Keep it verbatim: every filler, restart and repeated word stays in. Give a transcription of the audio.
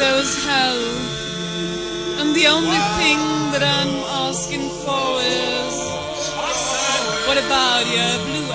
goes hell. And the only thing that I'm asking for is, what about your blue